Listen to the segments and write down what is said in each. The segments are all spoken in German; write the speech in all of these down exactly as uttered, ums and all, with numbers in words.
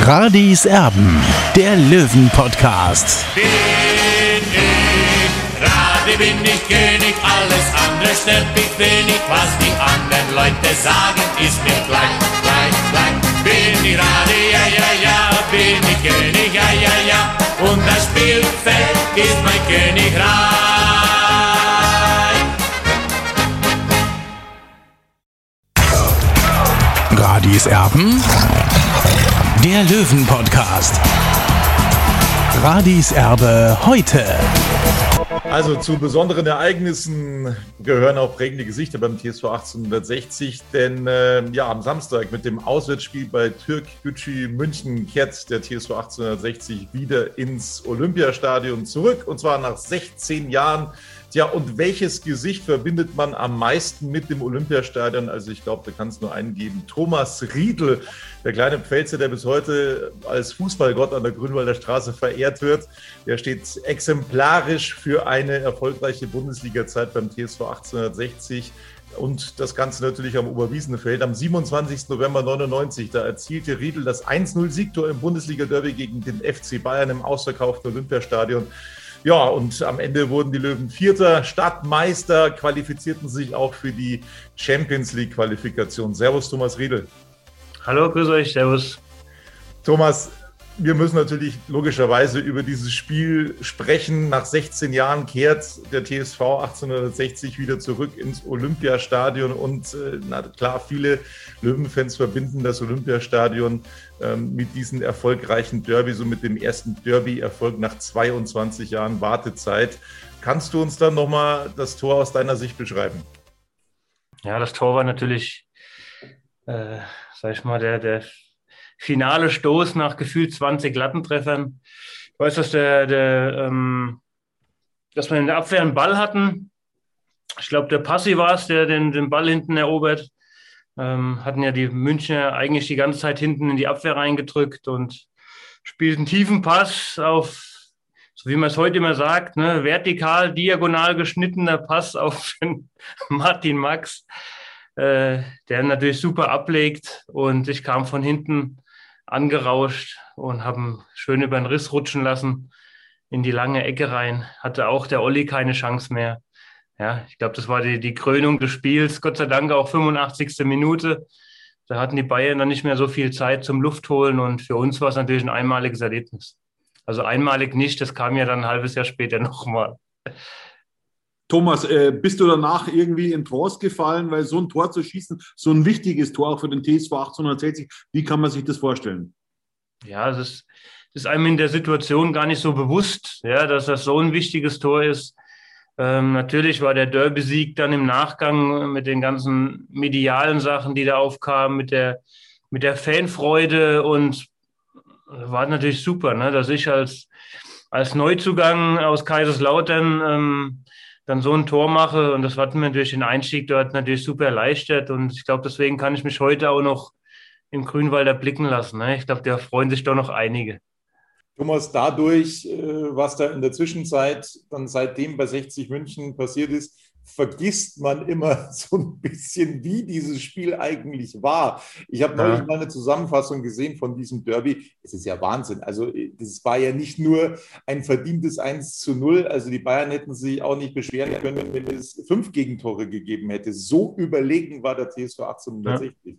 Radis Erben, der Löwen-Podcast. Bin ich Radi, bin ich König, alles andere stört mich wenig. Was die anderen Leute sagen, ist mir gleich, gleich, gleich. Bin ich Radi, ja, ja, ja, bin ich König, ja, ja, ja. Und das Spielfeld ist mein Königreich. Radis Erben, der Löwen-Podcast. Radis Erbe heute. Also zu besonderen Ereignissen gehören auch prägende Gesichter beim T S V achtzehnhundertsechzig, denn äh, ja, am Samstag mit dem Auswärtsspiel bei Türkgücü München kehrt der T S V achtzehnhundertsechzig wieder ins Olympiastadion zurück, und zwar nach sechzehn Jahren. Tja, und welches Gesicht verbindet man am meisten mit dem Olympiastadion? Also ich glaube, da kann es nur einen geben. Thomas Riedl, der kleine Pfälzer, der bis heute als Fußballgott an der Grünwalder Straße verehrt wird. Der steht exemplarisch für eine erfolgreiche Bundesliga-Zeit beim T S V achtzehnhundertsechzig. Und das Ganze natürlich am Oberwiesenfeld. Am siebenundzwanzigsten November neunundneunzig, da erzielte Riedl das eins null Siegtor im Bundesliga-Derby gegen den F C Bayern im ausverkauften Olympiastadion. Ja, und am Ende wurden die Löwen Vierter, Stadtmeister, qualifizierten sich auch für die Champions-League-Qualifikation. Servus, Thomas Riedl. Hallo, grüß euch, servus. Thomas, wir müssen natürlich logischerweise über dieses Spiel sprechen. Nach sechzehn Jahren kehrt der T S V achtzehnhundertsechzig wieder zurück ins Olympiastadion. Und äh, na klar, viele Löwenfans verbinden das Olympiastadion ähm, mit diesem erfolgreichen Derby, so mit dem ersten Derby-Erfolg nach zweiundzwanzig Jahren Wartezeit. Kannst du uns dann nochmal das Tor aus deiner Sicht beschreiben? Ja, das Tor war natürlich, äh, sag ich mal, der, der finale Stoß nach gefühlt zwanzig Lattentreffern. Ich weiß, dass, der, der, ähm, dass wir in der Abwehr einen Ball hatten. Ich glaube, der Passi war es, der den, den Ball hinten erobert. Ähm, hatten ja die Münchner eigentlich die ganze Zeit hinten in die Abwehr reingedrückt und spielten einen tiefen Pass auf, so wie man es heute immer sagt, ne, vertikal, diagonal geschnittener Pass auf Martin Max, äh, der natürlich super ablegt. Und ich kam von hinten angerauscht und habe ihn schön über den Riss rutschen lassen in die lange Ecke rein. Hatte auch der Olli keine Chance mehr. Ja, ich glaube, das war die, die Krönung des Spiels. Gott sei Dank auch fünfundachtzigste Minute. Da hatten die Bayern dann nicht mehr so viel Zeit zum Luftholen, und für uns war es natürlich ein einmaliges Erlebnis. Also einmalig nicht, das kam ja dann ein halbes Jahr später nochmal. Thomas, äh, bist du danach irgendwie in Trance gefallen, weil so ein Tor zu schießen, so ein wichtiges Tor auch für den T S V achtzehnhundertsechzig, wie kann man sich das vorstellen? Ja, es ist, es ist einem in der Situation gar nicht so bewusst, ja, dass das so ein wichtiges Tor ist. Ähm, natürlich war der Derby-Sieg dann im Nachgang mit den ganzen medialen Sachen, die da aufkamen, mit der, mit der Fanfreude, und war natürlich super, ne, dass ich als, als Neuzugang aus Kaiserslautern ähm, dann so ein Tor mache, und das hat mir natürlich den Einstieg dort natürlich super erleichtert, und ich glaube, deswegen kann ich mich heute auch noch im Grünwalder blicken lassen, ne? Ich glaube, da freuen sich doch noch einige. Thomas, dadurch, was da in der Zwischenzeit dann seitdem bei sechzig München passiert ist, vergisst man immer so ein bisschen, wie dieses Spiel eigentlich war. Ich habe neulich Ja. mal eine Zusammenfassung gesehen von diesem Derby. Es ist ja Wahnsinn. Also das war ja nicht nur ein verdientes eins zu null. Also die Bayern hätten sich auch nicht beschweren können, wenn es fünf Gegentore gegeben hätte. So überlegen war der T S V achtzehnhundertsechzig. Ja.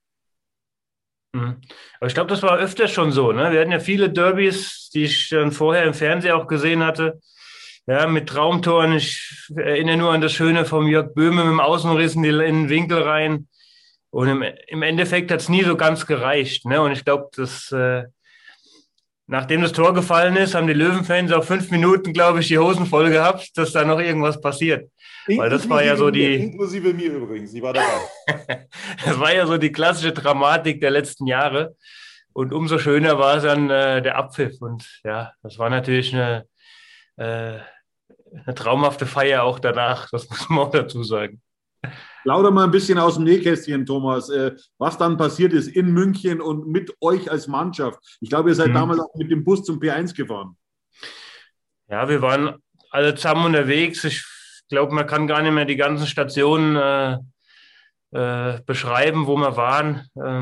Aber ich glaube, das war öfter schon so, ne? Wir hatten ja viele Derbys, die ich dann vorher im Fernsehen auch gesehen hatte, ja, mit Traumtoren. Ich erinnere nur an das Schöne vom Jörg Böhme mit dem Außenriss in den Winkel rein. Und im, im Endeffekt hat es nie so ganz gereicht, ne? Und ich glaube, dass äh, nachdem das Tor gefallen ist, haben die Löwenfans auch fünf Minuten, glaube ich, die Hosen voll gehabt, dass da noch irgendwas passiert. Weil das war ja so die. Inklusive mir übrigens, ich war dabei. Das war ja so die klassische Dramatik der letzten Jahre. Und umso schöner war es dann äh, der Abpfiff. Und ja, das war natürlich eine, äh, eine traumhafte Feier auch danach. Das muss man auch dazu sagen. Plauder mal ein bisschen aus dem Nähkästchen, Thomas, äh, was dann passiert ist in München und mit euch als Mannschaft. Ich glaube, ihr seid mhm. damals auch mit dem Bus zum P eins gefahren. Ja, wir waren alle zusammen unterwegs. Ich glaube, man kann gar nicht mehr die ganzen Stationen äh, äh, beschreiben, wo wir waren. Ähm,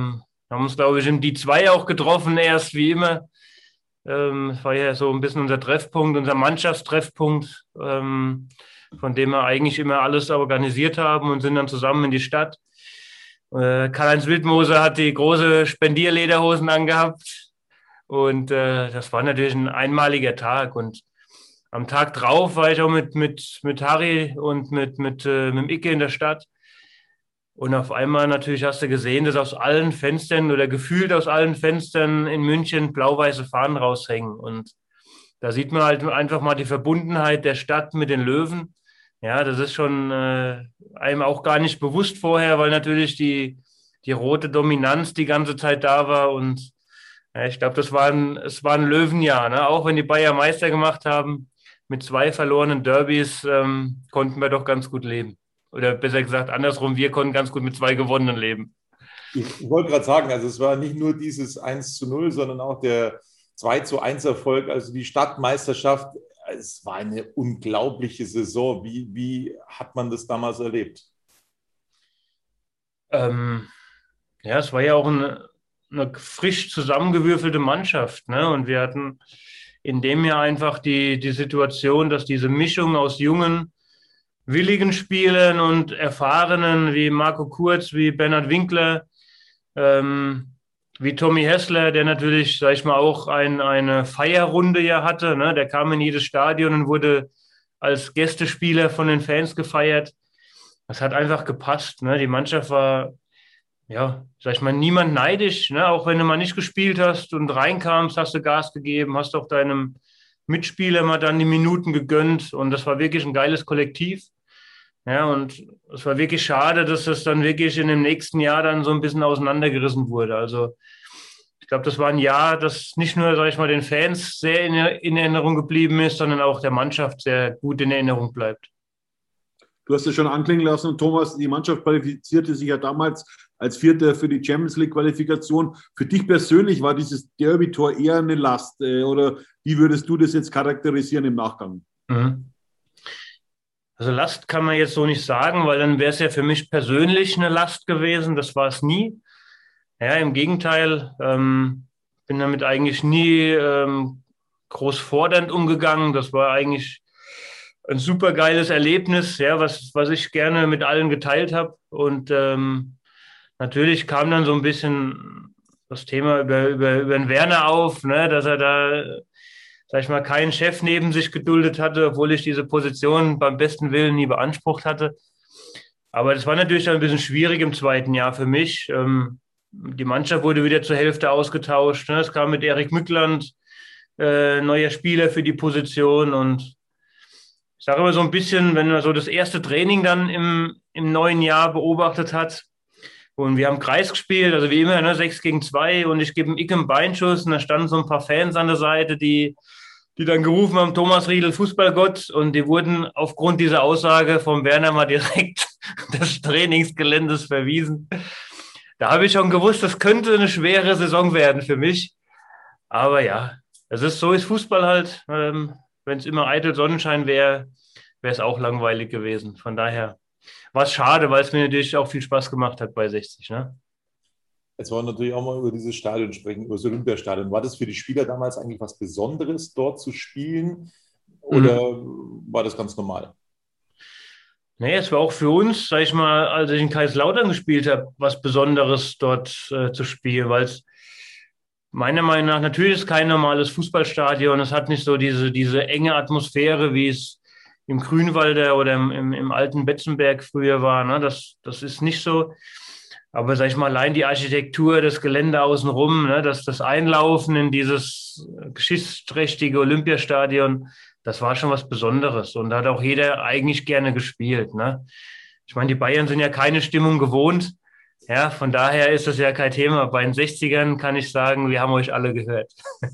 Haben uns, glaube ich, im D zwei auch getroffen, erst wie immer. Ähm, das war ja so ein bisschen unser Treffpunkt, unser Mannschaftstreffpunkt, ähm, von dem wir eigentlich immer alles organisiert haben und sind dann zusammen in die Stadt. Äh, Karl-Heinz Wildmoser hat die große Spendierlederhosen angehabt und äh, das war natürlich ein einmaliger Tag. Und am Tag drauf war ich auch mit, mit, mit Harry und mit, mit, äh, mit dem Icke in der Stadt. Und auf einmal natürlich hast du gesehen, dass aus allen Fenstern oder gefühlt aus allen Fenstern in München blau-weiße Fahnen raushängen. Und da sieht man halt einfach mal die Verbundenheit der Stadt mit den Löwen. Ja, das ist schon äh, einem auch gar nicht bewusst vorher, weil natürlich die, die rote Dominanz die ganze Zeit da war. Und ja, ich glaube, das war ein, es war ein Löwenjahr. Ne? Auch wenn die Bayer Meister gemacht haben, mit zwei verlorenen Derbys ähm, konnten wir doch ganz gut leben. Oder besser gesagt, andersrum, wir konnten ganz gut mit zwei gewonnenen leben. Ich, ich wollte gerade sagen, also es war nicht nur dieses eins zu null, sondern auch der zwei zu eins Erfolg, also die Stadtmeisterschaft. Es war eine unglaubliche Saison. Wie, wie hat man das damals erlebt? Ähm, ja, es war ja auch eine, eine frisch zusammengewürfelte Mannschaft. Ne? Und wir hatten in dem Jahr einfach die, die Situation, dass diese Mischung aus jungen, willigen Spielern und Erfahrenen wie Marco Kurz, wie Bernhard Winkler, ähm, wie Tommy Hessler, der natürlich, sag ich mal, auch ein, eine Feierrunde ja hatte. Ne? Der kam in jedes Stadion und wurde als Gästespieler von den Fans gefeiert. Das hat einfach gepasst. Ne? Die Mannschaft war, ja, sag ich mal, niemand neidisch. Ne? Auch wenn du mal nicht gespielt hast und reinkamst, hast du Gas gegeben, hast auch deinem Mitspieler mal dann die Minuten gegönnt. Und das war wirklich ein geiles Kollektiv. Ja, und es war wirklich schade, dass das dann wirklich in dem nächsten Jahr dann so ein bisschen auseinandergerissen wurde. Also ich glaube, das war ein Jahr, das nicht nur, sag ich mal, den Fans sehr in, in Erinnerung geblieben ist, sondern auch der Mannschaft sehr gut in Erinnerung bleibt. Du hast es schon anklingen lassen, Thomas, die Mannschaft qualifizierte sich ja damals als Vierter für die Champions League-Qualifikation. Für dich persönlich war dieses Derby-Tor eher eine Last, oder wie würdest du das jetzt charakterisieren im Nachgang? Mhm. Also Last kann man jetzt so nicht sagen, weil dann wäre es ja für mich persönlich eine Last gewesen. Das war es nie. Ja, im Gegenteil, ähm, bin damit eigentlich nie ähm, groß fordernd umgegangen. Das war eigentlich ein super geiles Erlebnis, ja, was, was ich gerne mit allen geteilt habe. Und ähm, natürlich kam dann so ein bisschen das Thema über, über, über den Werner auf, ne, dass er da, sag ich mal, keinen Chef neben sich geduldet hatte, obwohl ich diese Position beim besten Willen nie beansprucht hatte. Aber das war natürlich ein bisschen schwierig im zweiten Jahr für mich. Ähm, die Mannschaft wurde wieder zur Hälfte ausgetauscht. Ne? Es kam mit Erik Mückland, äh, neuer Spieler für die Position. Und ich sage immer so ein bisschen, wenn man so das erste Training dann im, im neuen Jahr beobachtet hat, und wir haben Kreis gespielt, also wie immer, ne, sechs gegen zwei, und ich gebe einen Ick einen Beinschuss und da standen so ein paar Fans an der Seite, die, die dann gerufen haben, Thomas Riedl, Fußballgott, und die wurden aufgrund dieser Aussage vom Werner mal direkt des Trainingsgeländes verwiesen. Da habe ich schon gewusst, das könnte eine schwere Saison werden für mich, aber ja, es ist so, ist Fußball halt, ähm, wenn es immer eitel Sonnenschein wäre, wäre es auch langweilig gewesen, von daher war es schade, weil es mir natürlich auch viel Spaß gemacht hat bei sechzig. Ne? Jetzt wollen wir natürlich auch mal über dieses Stadion sprechen, über das Olympiastadion. War das für die Spieler damals eigentlich was Besonderes, dort zu spielen? Oder mhm. war das ganz normal? Nee, es war auch für uns, sag ich mal, als ich in Kaiserslautern gespielt habe, was Besonderes dort äh, zu spielen, weil es meiner Meinung nach natürlich ist kein normales Fußballstadion. Es hat nicht so diese, diese enge Atmosphäre, wie es im Grünwalder oder im, im, im alten Betzenberg früher war. Ne? Das, das ist nicht so. Aber sag ich mal, allein die Architektur, das Gelände außenrum, ne? das, das Einlaufen in dieses geschichtsträchtige Olympiastadion, das war schon was Besonderes. Und da hat auch jeder eigentlich gerne gespielt. Ne? Ich meine, die Bayern sind ja keine Stimmung gewohnt. Ja, von daher ist das ja kein Thema. Bei den sechzigern kann ich sagen, wir haben euch alle gehört.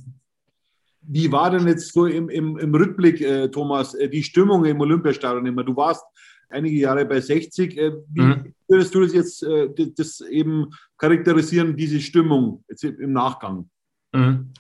Wie war denn jetzt so im, im, im Rückblick, äh, Thomas, äh, die Stimmung im Olympiastadion immer? Du warst einige Jahre bei sechzig. Äh, wie mhm. würdest du das jetzt äh, das eben charakterisieren, diese Stimmung jetzt im Nachgang? Mhm.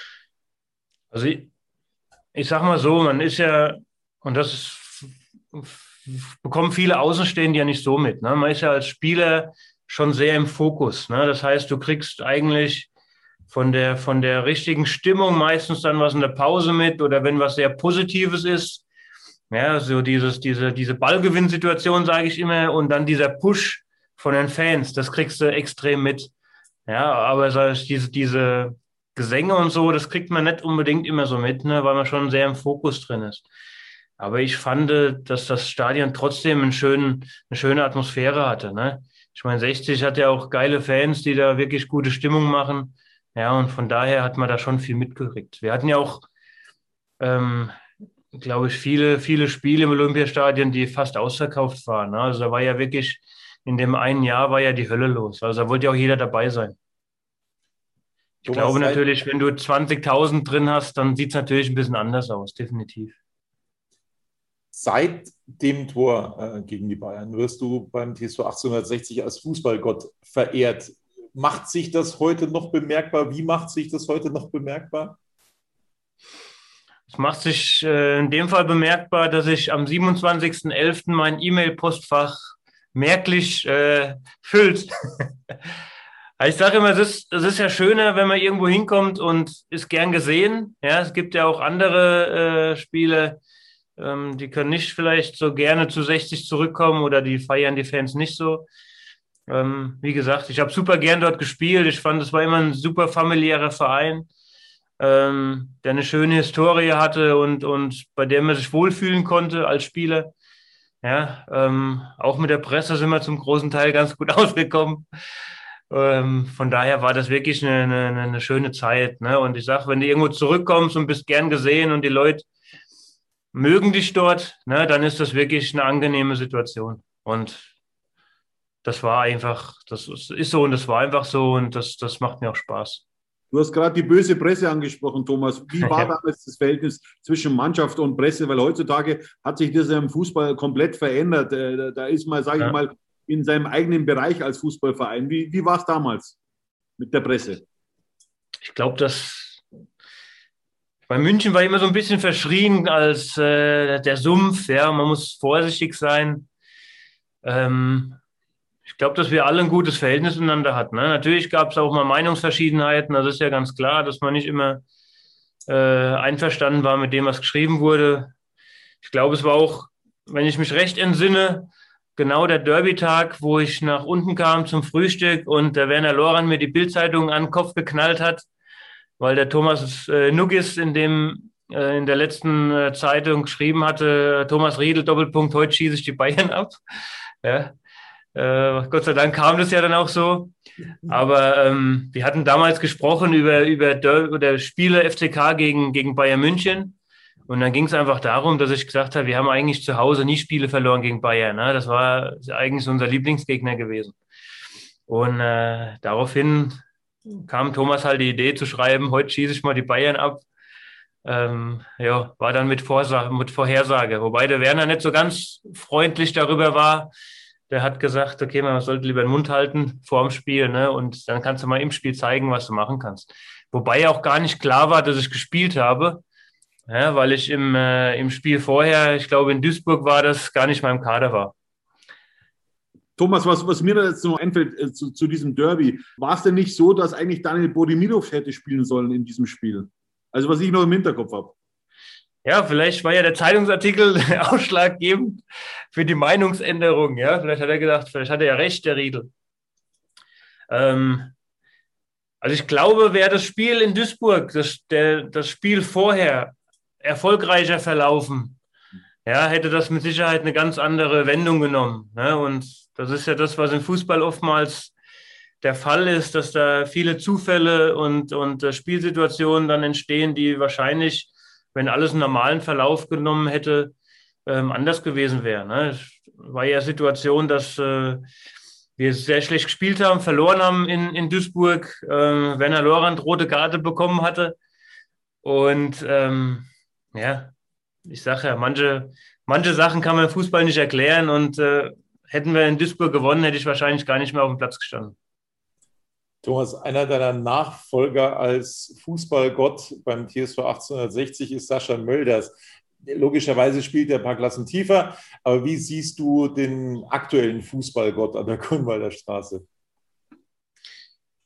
Also ich, ich sag mal so, man ist ja, und das ist, bekommen viele Außenstehende ja nicht so mit. Ne? Man ist ja als Spieler schon sehr im Fokus. Ne? Das heißt, du kriegst eigentlich von der, von der richtigen Stimmung meistens dann was in der Pause mit oder wenn was sehr Positives ist. Ja, so dieses, diese, diese Ballgewinnsituation, sage ich immer, und dann dieser Push von den Fans, das kriegst du extrem mit. Ja, aber so diese, diese Gesänge und so, das kriegt man nicht unbedingt immer so mit, ne, weil man schon sehr im Fokus drin ist. Aber ich fand, dass das Stadion trotzdem einen schönen, eine schöne Atmosphäre hatte. Ne? Ich meine, sechzig hat ja auch geile Fans, die da wirklich gute Stimmung machen. Ja, und von daher hat man da schon viel mitgekriegt. Wir hatten ja auch, ähm, glaube ich, viele, viele Spiele im Olympiastadion, die fast ausverkauft waren. Ne? Also da war ja wirklich, in dem einen Jahr war ja die Hölle los. Also da wollte ja auch jeder dabei sein. Ich Thomas, glaube natürlich, wenn du zwanzigtausend drin hast, dann sieht es natürlich ein bisschen anders aus, definitiv. Seit dem Tor äh, gegen die Bayern wirst du beim T S V achtzehnhundertsechzig als Fußballgott verehrt. Macht sich das heute noch bemerkbar? Wie macht sich das heute noch bemerkbar? Es macht sich äh, in dem Fall bemerkbar, dass ich am siebenundzwanzigsten elften mein E-Mail-Postfach merklich äh, füllt. Ich sage immer, es ist, es ist ja schöner, wenn man irgendwo hinkommt und ist gern gesehen. Ja, es gibt ja auch andere äh, Spiele, ähm, die können nicht vielleicht so gerne zu sechzig zurückkommen oder die feiern die Fans nicht so. Ähm, wie gesagt, ich habe super gern dort gespielt. Ich fand, es war immer ein super familiärer Verein, ähm, der eine schöne Historie hatte und, und bei der man sich wohlfühlen konnte als Spieler. Ja, ähm, auch mit der Presse sind wir zum großen Teil ganz gut ausgekommen. Ähm, von daher war das wirklich eine, eine, eine schöne Zeit. Ne? Und ich sage, wenn du irgendwo zurückkommst und bist gern gesehen und die Leute mögen dich dort, ne, dann ist das wirklich eine angenehme Situation. Und das war einfach, das ist so und das war einfach so und das, das macht mir auch Spaß. Du hast gerade die böse Presse angesprochen, Thomas. Wie war Ja. damals das Verhältnis zwischen Mannschaft und Presse? Weil heutzutage hat sich das ja im Fußball komplett verändert. Äh, Da ist man, sage ich Ja. mal, in seinem eigenen Bereich als Fußballverein. Wie, wie war es damals mit der Presse? Ich glaube, dass bei München war immer so ein bisschen verschrien als äh, der Sumpf. Ja, man muss vorsichtig sein. Ähm, ich glaube, dass wir alle ein gutes Verhältnis miteinander hatten. Ne? Natürlich gab es auch mal Meinungsverschiedenheiten. Das ist ja ganz klar, dass man nicht immer äh, einverstanden war mit dem, was geschrieben wurde. Ich glaube, es war auch, wenn ich mich recht entsinne, genau der Derby-Tag, wo ich nach unten kam zum Frühstück und der Werner Lorand mir die Bildzeitung an den Kopf geknallt hat, weil der Thomas äh, Nuggis in dem äh, in der letzten äh, Zeitung geschrieben hatte, Thomas Riedl, Doppelpunkt, heute schieße ich die Bayern ab. Ja. Äh, Gott sei Dank kam das ja dann auch so. Aber ähm, wir hatten damals gesprochen über, über, Der- über Spiele F C K gegen, gegen Bayern München. Und dann ging es einfach darum, dass ich gesagt habe, wir haben eigentlich zu Hause nie Spiele verloren gegen Bayern. Ne? Das war eigentlich unser Lieblingsgegner gewesen. Und äh, daraufhin kam Thomas halt die Idee zu schreiben, heute schieße ich mal die Bayern ab. Ähm, ja, war dann mit, Vorsa- mit Vorhersage. Wobei der Werner nicht so ganz freundlich darüber war. Der hat gesagt, okay, man sollte lieber den Mund halten vor dem Spiel, ne? Und dann kannst du mal im Spiel zeigen, was du machen kannst. Wobei auch gar nicht klar war, dass ich gespielt habe. Ja, weil ich im, äh, im Spiel vorher, ich glaube in Duisburg war das, gar nicht mal im Kader war. Thomas, was, was mir da jetzt noch einfällt äh, zu, zu diesem Derby, war es denn nicht so, dass eigentlich Daniel Bodimirov hätte spielen sollen in diesem Spiel? Also was ich noch im Hinterkopf habe. Ja, vielleicht war ja der Zeitungsartikel ausschlaggebend für die Meinungsänderung. Ja, vielleicht hat er gedacht, vielleicht hat er ja recht, der Riedl. Ähm, also ich glaube, wäre das Spiel in Duisburg, das, der, das Spiel vorher erfolgreicher verlaufen, ja, hätte das mit Sicherheit eine ganz andere Wendung genommen. Ne? Und das ist ja das, was im Fußball oftmals der Fall ist, dass da viele Zufälle und, und äh, Spielsituationen dann entstehen, die wahrscheinlich, wenn alles einen normalen Verlauf genommen hätte, ähm, anders gewesen wären. Ne? Es war ja Situation, dass äh, wir sehr schlecht gespielt haben, verloren haben in, in Duisburg, äh, Werner Lorand rote Karte bekommen hatte. Und ähm, ja, ich sage ja, manche, manche Sachen kann man im Fußball nicht erklären und äh, hätten wir in Duisburg gewonnen, hätte ich wahrscheinlich gar nicht mehr auf dem Platz gestanden. Thomas, einer deiner Nachfolger als Fußballgott beim T S V achtzehnhundertsechzig ist Sascha Mölders. Logischerweise spielt er ein paar Klassen tiefer, aber wie siehst du den aktuellen Fußballgott an der Grünwalder Straße?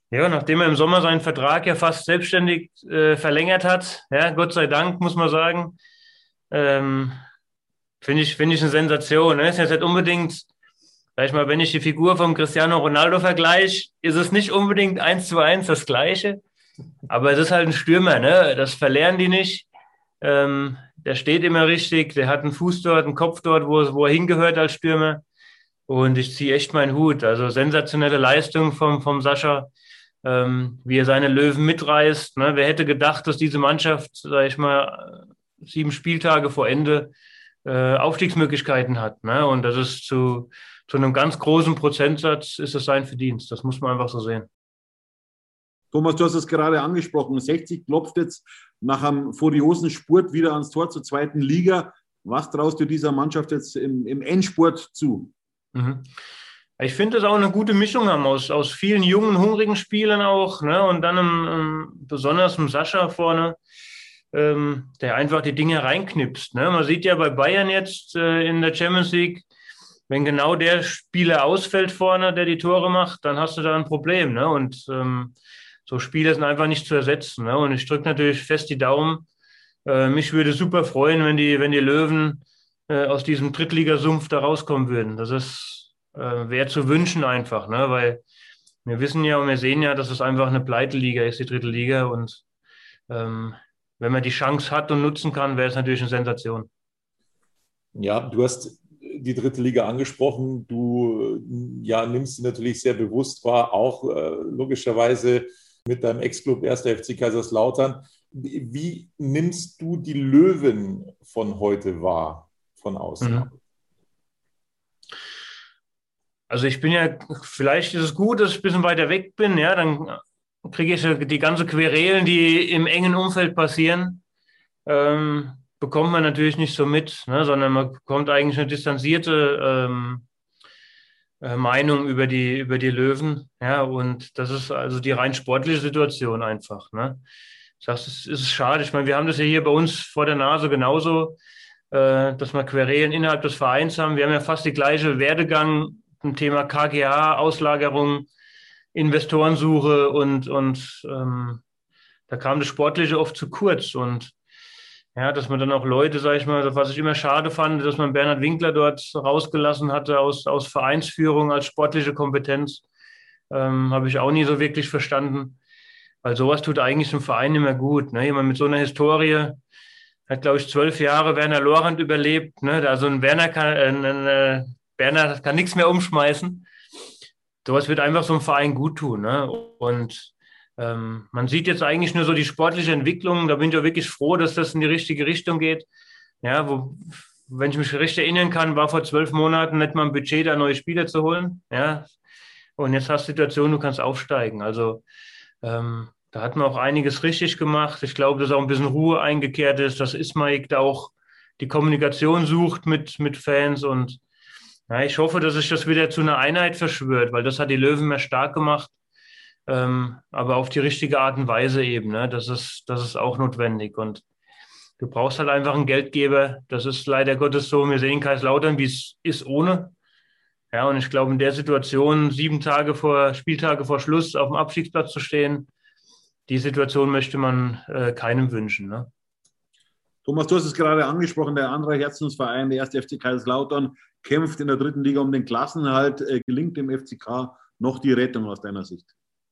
Ja, nachdem er im Sommer seinen Vertrag ja fast selbstständig äh, verlängert hat, ja, Gott sei Dank, muss man sagen, ähm, finde ich, finde ich eine Sensation. Ne? Ist jetzt nicht unbedingt, sag ich mal, wenn ich die Figur vom Cristiano Ronaldo vergleiche, ist es nicht unbedingt eins zu eins das Gleiche. Aber es ist halt ein Stürmer, ne? Das verlernen die nicht. Ähm, der steht immer richtig, der hat einen Fuß dort, einen Kopf dort, wo, wo er hingehört als Stürmer. Und ich ziehe echt meinen Hut. Also sensationelle Leistung vom, vom Sascha, ähm, wie er seine Löwen mitreißt. Ne? Wer hätte gedacht, dass diese Mannschaft, sag ich mal, sieben Spieltage vor Ende äh, Aufstiegsmöglichkeiten hat. Ne? Und das ist zu, zu einem ganz großen Prozentsatz ist es sein Verdienst. Das muss man einfach so sehen. Thomas, du hast es gerade angesprochen. sechzig klopft jetzt nach einem furiosen Spurt wieder ans Tor zur zweiten Liga. Was traust du dieser Mannschaft jetzt im, im Endspurt zu? Mhm. Ich finde, das auch eine gute Mischung haben aus, aus vielen jungen, hungrigen Spielern auch, ne? Und dann im, im, besonders im Sascha vorne, ähm, der einfach die Dinge reinknipst. Ne? Man sieht ja bei Bayern jetzt äh, in der Champions League, wenn genau der Spieler ausfällt vorne, der die Tore macht, dann hast du da ein Problem. Ne? Und ähm, so Spieler sind einfach nicht zu ersetzen. Ne? Und ich drücke natürlich fest die Daumen. Äh, mich würde super freuen, wenn die, wenn die Löwen äh, aus diesem Drittligasumpf da rauskommen würden. Das ist äh, wäre zu wünschen einfach, ne? Weil wir wissen ja und wir sehen ja, dass es einfach eine Pleiteliga ist, die dritte Liga. Und ähm, wenn man die Chance hat und nutzen kann, wäre es natürlich eine Sensation. Ja, du hast die dritte Liga angesprochen. Du ja, nimmst sie natürlich sehr bewusst wahr, auch äh, logischerweise mit deinem Ex-Club erster F C Kaiserslautern. Wie, wie nimmst du die Löwen von heute wahr, von außen? Mhm. Also ich bin ja, vielleicht ist es gut, dass ich ein bisschen weiter weg bin, ja, dann kriege ich die ganze Querelen, die im engen Umfeld passieren, ähm, bekommt man natürlich nicht so mit, ne, sondern man bekommt eigentlich eine distanzierte ähm, äh, Meinung über die, über die Löwen, ja, und das ist also die rein sportliche Situation einfach, ne. Ich sage, es ist schade, ich meine, wir haben das ja hier bei uns vor der Nase genauso, äh, dass wir Querelen innerhalb des Vereins haben, wir haben ja fast die gleiche Werdegang zum Thema K G A, Auslagerung, Investorensuche und, und ähm, da kam das Sportliche oft zu kurz. Und ja, dass man dann auch Leute, sage ich mal, was ich immer schade fand, dass man Bernhard Winkler dort rausgelassen hatte aus, aus Vereinsführung als sportliche Kompetenz, ähm, habe ich auch nie so wirklich verstanden. Weil sowas tut eigentlich dem Verein immer gut. Ne? Jemand mit so einer Historie hat, glaube ich, zwölf Jahre Werner Lorand überlebt. Ne? Also ein Werner kann, äh, ein, äh, Berner kann nichts mehr umschmeißen. Sowas wird einfach so einem Verein gut tun. Ne? Und ähm, man sieht jetzt eigentlich nur so die sportliche Entwicklung. Da bin ich auch wirklich froh, dass das in die richtige Richtung geht. Ja, wo, wenn ich mich richtig erinnern kann, war vor zwölf Monaten nicht mal ein Budget, da neue Spieler zu holen. Ja? Und jetzt hast du die Situation, du kannst aufsteigen. Also ähm, da hat man auch einiges richtig gemacht. Ich glaube, dass auch ein bisschen Ruhe eingekehrt ist, dass Ismaik da auch die Kommunikation sucht mit, mit Fans und ja, ich hoffe, dass sich das wieder zu einer Einheit verschwört, weil das hat die Löwen mehr stark gemacht, ähm, aber auf die richtige Art und Weise eben. Ne? Das ist, das ist auch notwendig und du brauchst halt einfach einen Geldgeber. Das ist leider Gottes so. Wir sehen Kaiserslautern, wie es ist ohne. Ja, und ich glaube, in der Situation, sieben Tage vor, Spieltage vor Schluss auf dem Abstiegsplatz zu stehen, die Situation möchte man äh, keinem wünschen. Ne? Thomas, du hast es gerade angesprochen, der andere Herzensverein, der erste F C Kaiserslautern, kämpft in der dritten Liga um den Klassenerhalt. Äh, gelingt dem F C K noch die Rettung aus deiner Sicht?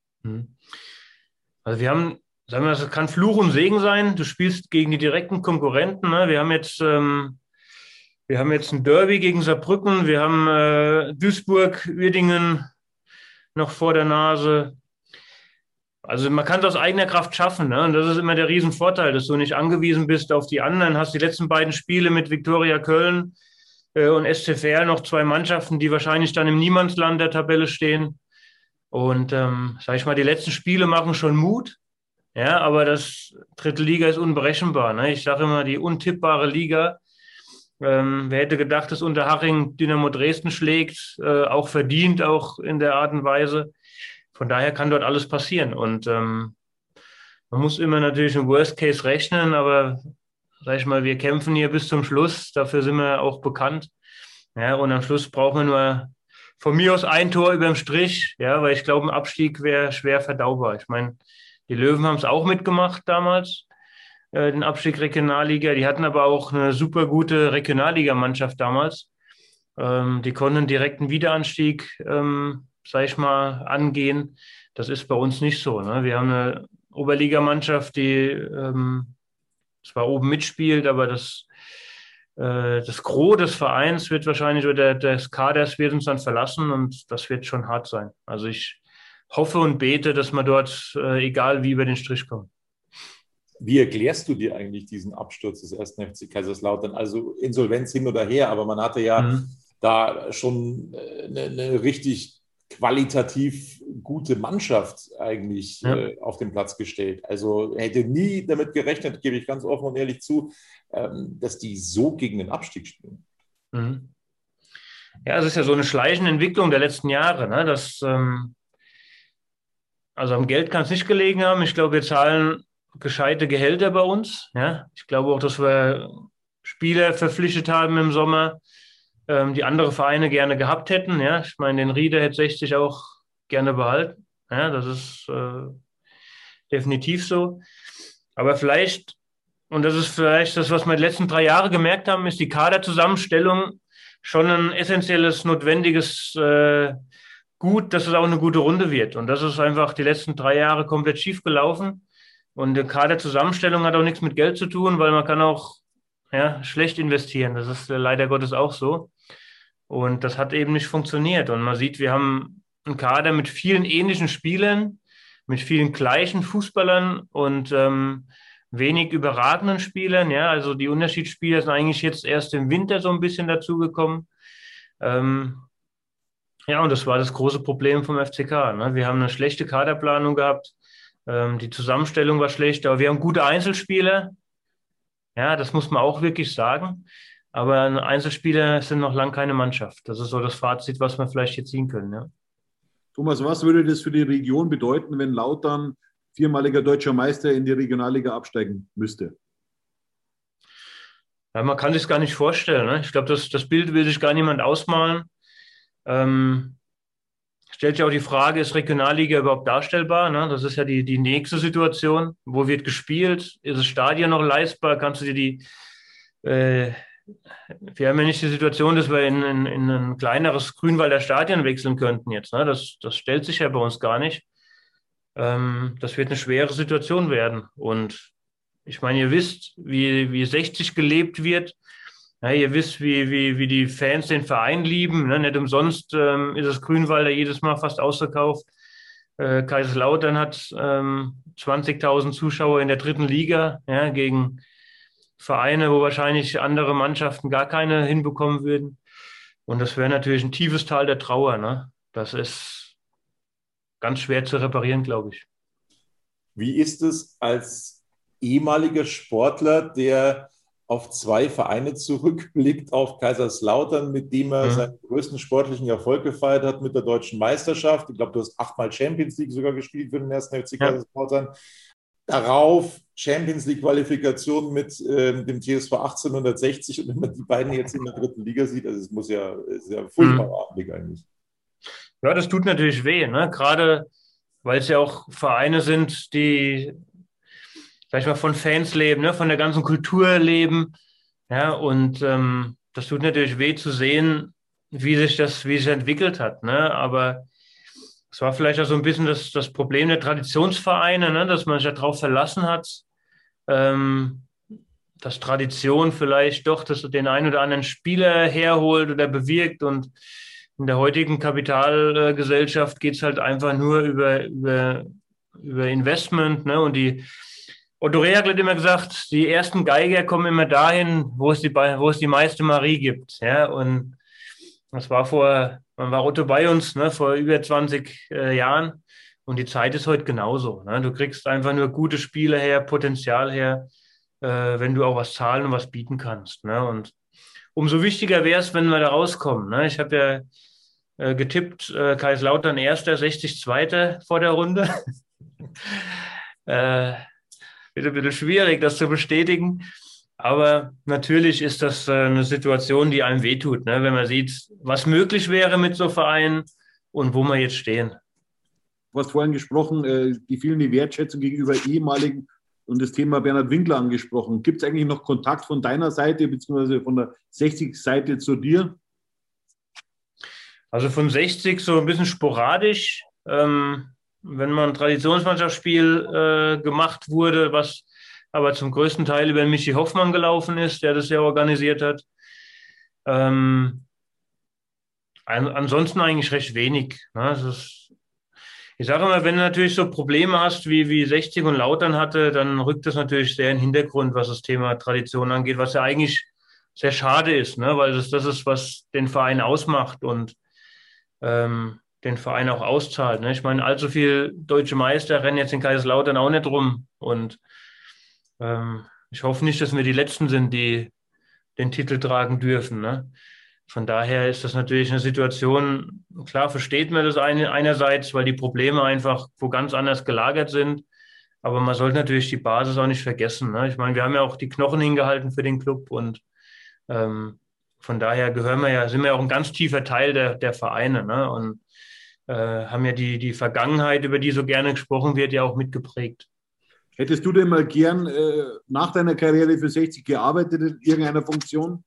Also wir haben, sagen wir, das kann Fluch und Segen sein. Du spielst gegen die direkten Konkurrenten. Ne? Wir haben jetzt, ähm, wir haben jetzt ein Derby gegen Saarbrücken. Wir haben äh, Duisburg, Uerdingen noch vor der Nase. Also man kann es aus eigener Kraft schaffen. Ne? Und das ist immer der Riesenvorteil, dass du nicht angewiesen bist auf die anderen. Hast die letzten beiden Spiele mit Viktoria Köln äh, und S C V R noch zwei Mannschaften, die wahrscheinlich dann im Niemandsland der Tabelle stehen. Und ähm, sag ich mal, die letzten Spiele machen schon Mut. Ja, aber das dritte Liga ist unberechenbar. Ne? Ich sage immer, die untippbare Liga. Ähm, wer hätte gedacht, dass Unterhaching Dynamo Dresden schlägt, äh, auch verdient, auch in der Art und Weise. Von daher kann dort alles passieren. Und ähm, man muss immer natürlich im Worst Case rechnen, aber sag ich mal, wir kämpfen hier bis zum Schluss. Dafür sind wir auch bekannt. Ja, und am Schluss brauchen wir nur von mir aus ein Tor überm Strich, ja, weil ich glaube, ein Abstieg wäre schwer verdaubar. Ich meine, die Löwen haben es auch mitgemacht damals, äh, den Abstieg Regionalliga. Die hatten aber auch eine super gute Regionalligamannschaft damals. Ähm, die konnten direkt einen Wiederanstieg, ähm, sag ich mal, angehen. Das ist bei uns nicht so. Ne? Wir haben eine Oberligamannschaft, die ähm, zwar oben mitspielt, aber das Das Gros des Vereins wird wahrscheinlich, oder des Kaders wird uns dann verlassen und das wird schon hart sein. Also ich hoffe und bete, dass wir dort, äh, egal wie, über den Strich kommen. Wie erklärst du dir eigentlich diesen Absturz des ersten F C Kaiserslautern? Also Insolvenz hin oder her, aber man hatte ja mhm. da schon eine, eine richtig qualitativ gute Mannschaft eigentlich ja. äh, auf den Platz gestellt. Also hätte nie damit gerechnet, gebe ich ganz offen und ehrlich zu, ähm, dass die so gegen den Abstieg spielen. Mhm. Ja, es ist ja so eine schleichende Entwicklung der letzten Jahre. Ne? Das, ähm, also am Geld kann es nicht gelegen haben. Ich glaube, wir zahlen gescheite Gehälter bei uns. Ja? Ich glaube auch, dass wir Spieler verpflichtet haben im Sommer, die andere Vereine gerne gehabt hätten. Ja, ich meine, den Rieder hätte sechzig auch gerne behalten. Ja, das ist äh, definitiv so. Aber vielleicht, und das ist vielleicht das, was wir die letzten drei Jahre gemerkt haben, ist die Kaderzusammenstellung schon ein essentielles, notwendiges äh, Gut, dass es auch eine gute Runde wird. Und das ist einfach die letzten drei Jahre komplett schief gelaufen. Und die Kaderzusammenstellung hat auch nichts mit Geld zu tun, weil man kann auch ja, schlecht investieren. Das ist äh, leider Gottes auch so. Und das hat eben nicht funktioniert. Und man sieht, wir haben einen Kader mit vielen ähnlichen Spielern, mit vielen gleichen Fußballern und ähm, wenig überragenden Spielern. Ja, also die Unterschiedsspieler sind eigentlich jetzt erst im Winter so ein bisschen dazugekommen. Ähm, ja, und das war das große Problem vom F C K. Ne? Wir haben eine schlechte Kaderplanung gehabt. Ähm, die Zusammenstellung war schlecht, aber wir haben gute Einzelspieler. Ja, das muss man auch wirklich sagen. Aber Einzelspieler sind noch lange keine Mannschaft. Das ist so das Fazit, was wir vielleicht jetzt ziehen können. Ja. Thomas, was würde das für die Region bedeuten, wenn Lautern, viermaliger deutscher Meister, in die Regionalliga absteigen müsste? Ja, man kann sich es gar nicht vorstellen. Ne? Ich glaube, das, das Bild will sich gar niemand ausmalen. Ähm, stellt ja auch die Frage, ist Regionalliga überhaupt darstellbar? Ne? Das ist ja die, die nächste Situation. Wo wird gespielt? Ist das Stadion noch leistbar? Kannst du dir die... Äh, Wir haben ja nicht die Situation, dass wir in, in, in ein kleineres Grünwalder Stadion wechseln könnten jetzt. Ne? Das, das stellt sich ja bei uns gar nicht. Ähm, das wird eine schwere Situation werden. Und ich meine, ihr wisst, wie, wie sechzig gelebt wird. Ja, ihr wisst, wie, wie, wie die Fans den Verein lieben. Ne? Nicht umsonst ähm, ist das Grünwalder jedes Mal fast ausverkauft. Äh, Kaiserslautern hat ähm, zwanzigtausend Zuschauer in der dritten Liga, ja, gegen Vereine, wo wahrscheinlich andere Mannschaften gar keine hinbekommen würden. Und das wäre natürlich ein tiefes Tal der Trauer. Ne? Das ist ganz schwer zu reparieren, glaube ich. Wie ist es als ehemaliger Sportler, der auf zwei Vereine zurückblickt, auf Kaiserslautern, mit dem er mhm. seinen größten sportlichen Erfolg gefeiert hat mit der deutschen Meisterschaft? Ich glaube, du hast achtmal Champions League sogar gespielt für den ersten F C Kaiserslautern. Ja. Darauf Champions League-Qualifikation mit äh, dem T S V achtzehnhundertsechzig, und wenn man die beiden jetzt in der dritten Liga sieht, also es muss ja sehr furchtbarer Anblick eigentlich. Ja, das tut natürlich weh, ne? Gerade weil es ja auch Vereine sind, die, sag ich mal, von Fans leben, ne? Von der ganzen Kultur leben. Ja, und ähm, das tut natürlich weh zu sehen, wie sich das, wie sich entwickelt hat. Ne? Aber es war vielleicht auch so ein bisschen das, das Problem der Traditionsvereine, ne? Dass man sich ja darauf verlassen hat, ähm, dass Tradition vielleicht doch dass den einen oder anderen Spieler herholt oder bewirkt. Und in der heutigen Kapitalgesellschaft geht es halt einfach nur über, über, über Investment. Ne? Und die Otto Rehagel hat immer gesagt, die ersten Geiger kommen immer dahin, wo es die, wo es die meiste Marie gibt. Ja? Und das war vor, man war Otto bei uns, ne, vor über zwanzig äh, Jahren. Und die Zeit ist heute genauso. Ne? Du kriegst einfach nur gute Spiele her, Potenzial her, äh, wenn du auch was zahlen und was bieten kannst. Ne? Und umso wichtiger wäre es, wenn wir da rauskommen. Ne? Ich habe ja äh, getippt, äh, Kaiserslautern Erster, sechzig Zweiter vor der Runde. äh, wird ein bisschen schwierig, das zu bestätigen. Aber natürlich ist das eine Situation, die einem wehtut, ne? Wenn man sieht, was möglich wäre mit so Vereinen und wo wir jetzt stehen. Du hast vorhin gesprochen, die fehlende Wertschätzung gegenüber ehemaligen und das Thema Bernhard Winkler angesprochen. Gibt es eigentlich noch Kontakt von deiner Seite beziehungsweise von der sechzig-Seite zu dir? Also von sechzig so ein bisschen sporadisch. Ähm, wenn mal ein Traditionsmannschaftsspiel äh, gemacht wurde, was aber zum größten Teil über Michi Hoffmann gelaufen ist, der das ja organisiert hat. Ähm, an, ansonsten eigentlich recht wenig. Ne? Das ist, ich sage immer, wenn du natürlich so Probleme hast, wie, wie sechzig und Lautern hatte, dann rückt das natürlich sehr in den Hintergrund, was das Thema Tradition angeht, was ja eigentlich sehr schade ist, ne? Weil das das ist, was den Verein ausmacht und ähm, den Verein auch auszahlt. Ne? Ich meine, allzu viele deutsche Meister rennen jetzt in Kaiserslautern auch nicht rum und ähm, ich hoffe nicht, dass wir die Letzten sind, die den Titel tragen dürfen. Ne? Von daher ist das natürlich eine Situation, klar versteht man das eine, einerseits, weil die Probleme einfach wo ganz anders gelagert sind, aber man sollte natürlich die Basis auch nicht vergessen. Ne? Ich meine, wir haben ja auch die Knochen hingehalten für den Club und ähm, von daher gehören wir ja, sind wir ja auch ein ganz tiefer Teil der, der Vereine, ne? Und äh, haben ja die, die Vergangenheit, über die so gerne gesprochen wird, ja auch mitgeprägt. Hättest du denn mal gern äh, nach deiner Karriere für sechzig gearbeitet in irgendeiner Funktion?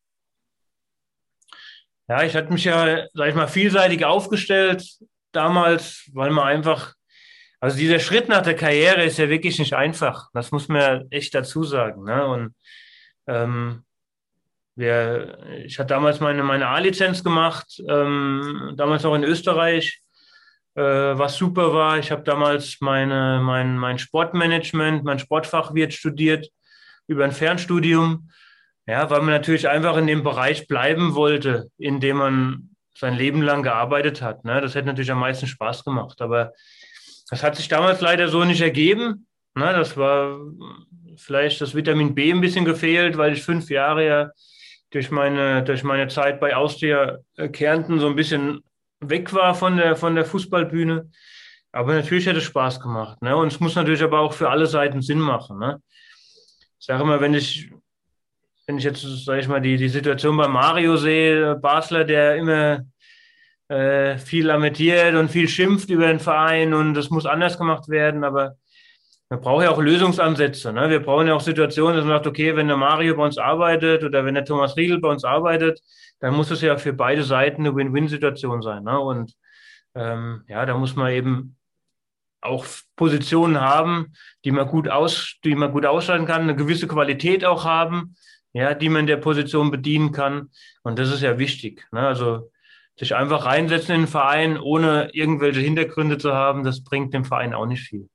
Ja, ich hatte mich ja, sag ich mal, vielseitig aufgestellt damals, weil man einfach, also dieser Schritt nach der Karriere ist ja wirklich nicht einfach. Das muss man ja echt dazu sagen, ne? Und ähm, wir, ich hatte damals meine, meine A-Lizenz gemacht, ähm, damals auch in Österreich, äh, was super war. Ich habe damals meine, mein, mein Sportmanagement, mein Sportfachwirt studiert über ein Fernstudium. Ja, weil man natürlich einfach in dem Bereich bleiben wollte, in dem man sein Leben lang gearbeitet hat. Ne? Das hätte natürlich am meisten Spaß gemacht. Aber das hat sich damals leider so nicht ergeben. Ne? Das war vielleicht das Vitamin B ein bisschen gefehlt, weil ich fünf Jahre ja durch meine, durch meine Zeit bei Austria Kärnten so ein bisschen weg war von der, von der Fußballbühne. Aber natürlich hat es Spaß gemacht. Ne? Und es muss natürlich aber auch für alle Seiten Sinn machen. Ne? Ich sage immer, wenn ich, wenn ich jetzt, sage ich mal, die, die Situation bei Mario sehe, Basler, der immer äh, viel lamentiert und viel schimpft über den Verein und das muss anders gemacht werden, aber man braucht ja auch Lösungsansätze. Ne? Wir brauchen ja auch Situationen, dass man sagt, okay, wenn der Mario bei uns arbeitet oder wenn der Thomas Riegel bei uns arbeitet, dann muss es ja für beide Seiten eine Win-Win-Situation sein. Ne? Und ähm, ja, da muss man eben auch Positionen haben, die man gut aus, die man gut ausschalten kann, eine gewisse Qualität auch haben, ja, die man in der Position bedienen kann. Und das ist ja wichtig. Ne? Also sich einfach reinsetzen in den Verein, ohne irgendwelche Hintergründe zu haben, das bringt dem Verein auch nicht viel.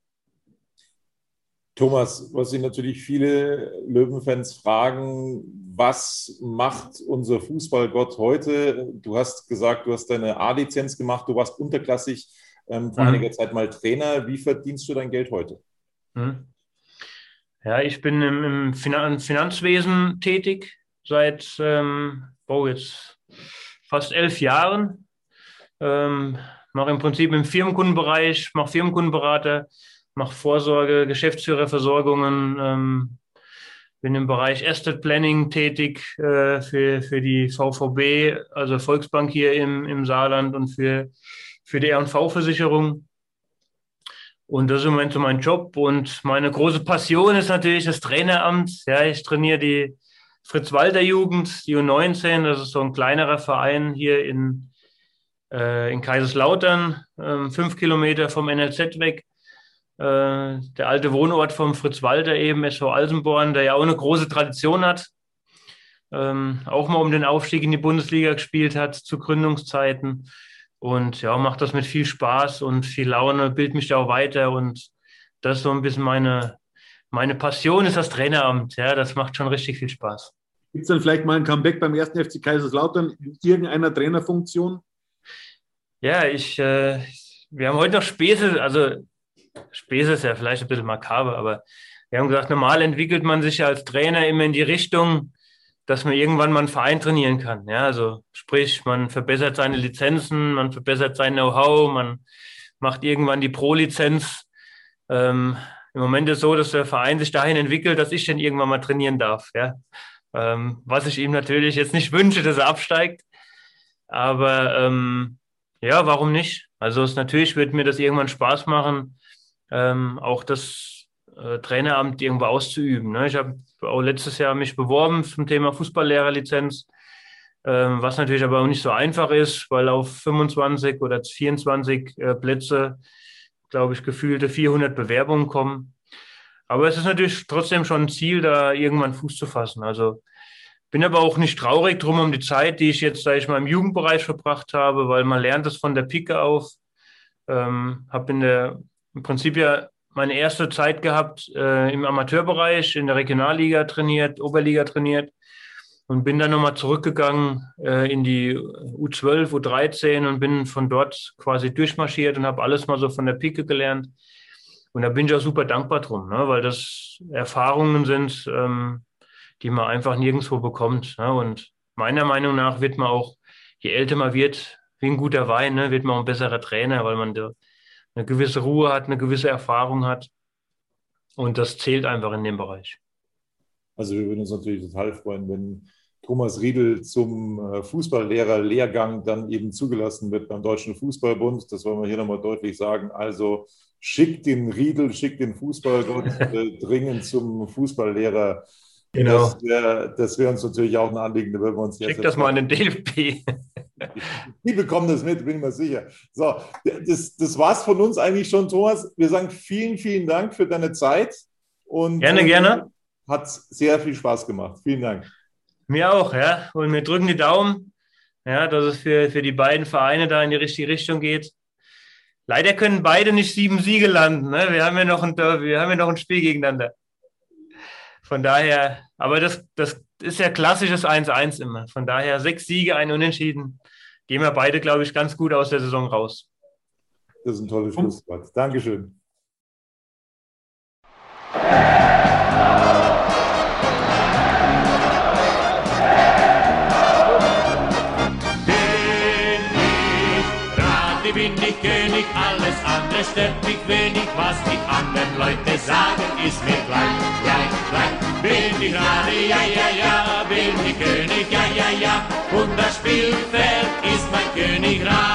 Thomas, was sich natürlich viele Löwenfans fragen, was macht unser Fußballgott heute? Du hast gesagt, du hast deine A-Lizenz gemacht, du warst unterklassig, ähm, vor mhm. einiger Zeit mal Trainer. Wie verdienst du dein Geld heute? Mhm. Ja, ich bin im, im Finan- Finanzwesen tätig seit ähm, oh, jetzt fast elf Jahren. Ähm, mache im Prinzip im Firmenkundenbereich, mache Firmenkundenberater, mache Vorsorge, Geschäftsführerversorgungen, ähm, bin im Bereich Estate Planning tätig äh, für, für die V V B, also Volksbank hier im, im Saarland und für, für die R und V-Versicherung. Und das ist im Moment so mein Job. Und meine große Passion ist natürlich das Traineramt. Ja, ich trainiere die Fritz-Walter-Jugend, die U neunzehn. Das ist so ein kleinerer Verein hier in, äh, in Kaiserslautern, äh, fünf Kilometer vom N L Z weg. Äh, der alte Wohnort vom Fritz Walter eben, S V Alsenborn, der ja auch eine große Tradition hat. Ähm, auch mal um den Aufstieg in die Bundesliga gespielt hat zu Gründungszeiten. Und ja, macht das mit viel Spaß und viel Laune, bildet mich da auch weiter. Und das ist so ein bisschen meine, meine Passion, ist das Traineramt. Ja, das macht schon richtig viel Spaß. Gibt es dann vielleicht mal ein Comeback beim ersten F C Kaiserslautern in irgendeiner Trainerfunktion? Ja, ich, äh, wir haben heute noch Späße, also Späße ist ja vielleicht ein bisschen makaber, aber wir haben gesagt, normal entwickelt man sich ja als Trainer immer in die Richtung, dass man irgendwann mal einen Verein trainieren kann. Ja, also sprich, man verbessert seine Lizenzen, man verbessert sein Know-how, man macht irgendwann die Pro-Lizenz. Ähm, im Moment ist es so, dass der Verein sich dahin entwickelt, dass ich den irgendwann mal trainieren darf. Ja? Ähm, was ich ihm natürlich jetzt nicht wünsche, dass er absteigt. Aber ähm, ja, warum nicht? Also es, natürlich wird mir das irgendwann Spaß machen, ähm, auch das äh, Traineramt irgendwo auszuüben. Ne? Ich habe auch letztes Jahr mich beworben zum Thema Fußballlehrerlizenz, ähm, was natürlich aber auch nicht so einfach ist, weil auf fünfundzwanzig oder vierundzwanzig äh, Plätze, glaube ich, gefühlte vierhundert Bewerbungen kommen. Aber es ist natürlich trotzdem schon ein Ziel, da irgendwann Fuß zu fassen. Also bin aber auch nicht traurig drum um die Zeit, die ich jetzt, sage ich mal, im Jugendbereich verbracht habe, weil man lernt es von der Pike auf. Ähm, habe in der, im Prinzip ja meine erste Zeit gehabt äh, im Amateurbereich, in der Regionalliga trainiert, Oberliga trainiert und bin dann nochmal zurückgegangen äh, in die U zwölf, U dreizehn und bin von dort quasi durchmarschiert und habe alles mal so von der Pike gelernt. Und da bin ich auch super dankbar drum, ne? Weil das Erfahrungen sind, ähm, die man einfach nirgendwo bekommt. Ne? Und meiner Meinung nach wird man auch, je älter man wird, wie ein guter Wein, ne, wird man auch ein besserer Trainer, weil man da eine gewisse Ruhe hat, eine gewisse Erfahrung hat. Und das zählt einfach in dem Bereich. Also wir würden uns natürlich total freuen, wenn Thomas Riedl zum Fußballlehrer-Lehrgang dann eben zugelassen wird beim Deutschen Fußballbund. Das wollen wir hier nochmal deutlich sagen. Also schickt den Riedl, schickt den Fußballgott äh, dringend zum Fußballlehrer. Genau. Das wäre das wär uns natürlich auch ein Anliegen. Da würden wir uns Schick das mal an den D F B. Die bekommen das mit, bin ich mir sicher. So, das, das war's von uns eigentlich schon, Thomas. Wir sagen vielen, vielen Dank für deine Zeit. Und gerne, gerne. Hat sehr viel Spaß gemacht. Vielen Dank. Mir auch, ja. Und wir drücken die Daumen, ja, dass es für, für die beiden Vereine da in die richtige Richtung geht. Leider können beide nicht sieben Siege landen. Ne? Wir haben ja noch ein, wir haben ja noch ein Spiel gegeneinander. Von daher, aber das, das ist ja klassisches eins eins immer. Von daher sechs Siege, ein Unentschieden. Gehen wir beide, glaube ich, ganz gut aus der Saison raus. Das ist ein tolles Schlusswort. Dankeschön. Bin ich König, alles andere stört mich wenig, was die anderen Leute sagen, ist mir gleich, gleich, gleich. Bin ich Rade, ja, ja, ja, bin ich König, ja, ja, ja, und das Spielfeld ist mein Königreich.